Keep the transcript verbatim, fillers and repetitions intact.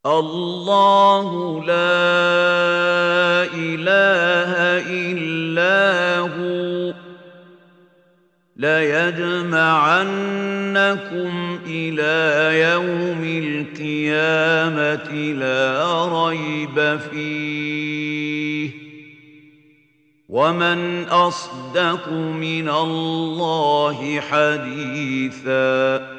الله لا إله إلا هو ليجمعنكم إلى يوم القيامة لا ريب فيه ومن أصدق من الله حديثاً